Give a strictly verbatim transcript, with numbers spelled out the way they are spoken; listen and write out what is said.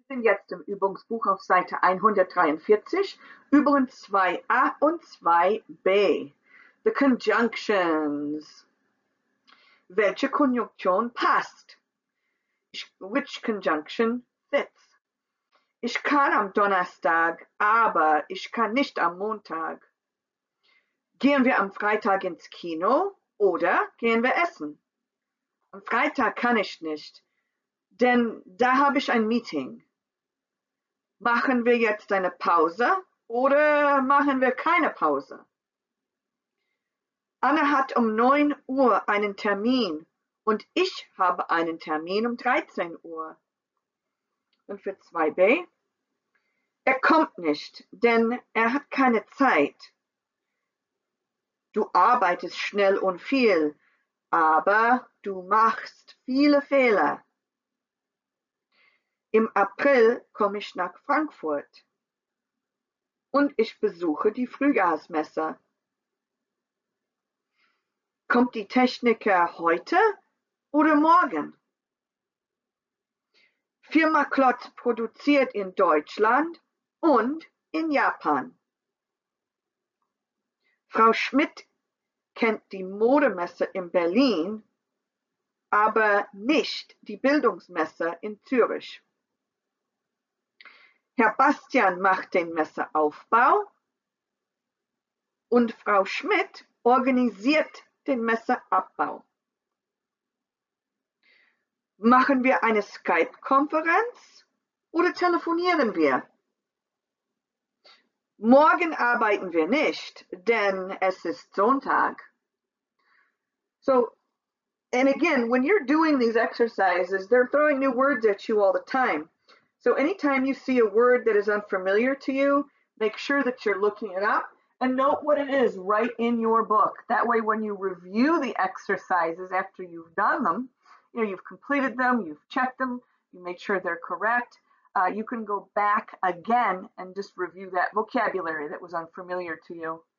Wir sind jetzt im Übungsbuch auf Seite hundertdreiundvierzig, Übungen zwei a und zwei b. The conjunctions. Welche Konjunktion passt? Which conjunction fits? Ich kann am Donnerstag, aber ich kann nicht am Montag. Gehen wir am Freitag ins Kino oder gehen wir essen? Am Freitag kann ich nicht, denn da habe ich ein Meeting. Machen wir jetzt eine Pause oder machen wir keine Pause? Anna hat um neun Uhr einen Termin und ich habe einen Termin um dreizehn Uhr. Und für zwei b, er kommt nicht, denn er hat keine Zeit. Du arbeitest schnell und viel, aber du machst viele Fehler. Im April komme ich nach Frankfurt und ich besuche die Frühjahrsmesse. Kommt die Techniker heute oder morgen? Firma Klotz produziert in Deutschland und in Japan. Frau Schmidt kennt die Modemesse in Berlin, aber nicht die Bildungsmesse in Zürich. Herr Bastian macht den Messeaufbau und Frau Schmidt organisiert den Messeabbau. Machen wir eine Skype-Konferenz oder telefonieren wir? Morgen arbeiten wir nicht, denn es ist Sonntag. So, and again, when you're doing these exercises, they're throwing new words at you all the time. So anytime you see a word that is unfamiliar to you, make sure that you're looking it up and note what it is right in your book. That way, when you review the exercises after you've done them, you know, you've completed them, you've checked them, you made sure they're correct, uh, you can go back again and just review that vocabulary that was unfamiliar to you.